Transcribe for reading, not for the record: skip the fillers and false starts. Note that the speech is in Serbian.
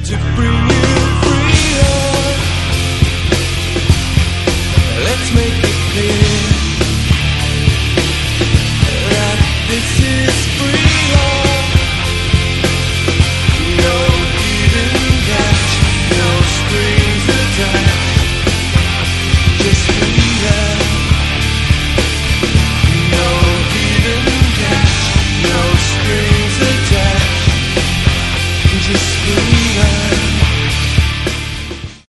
to bring you freedom. Let's make it clear.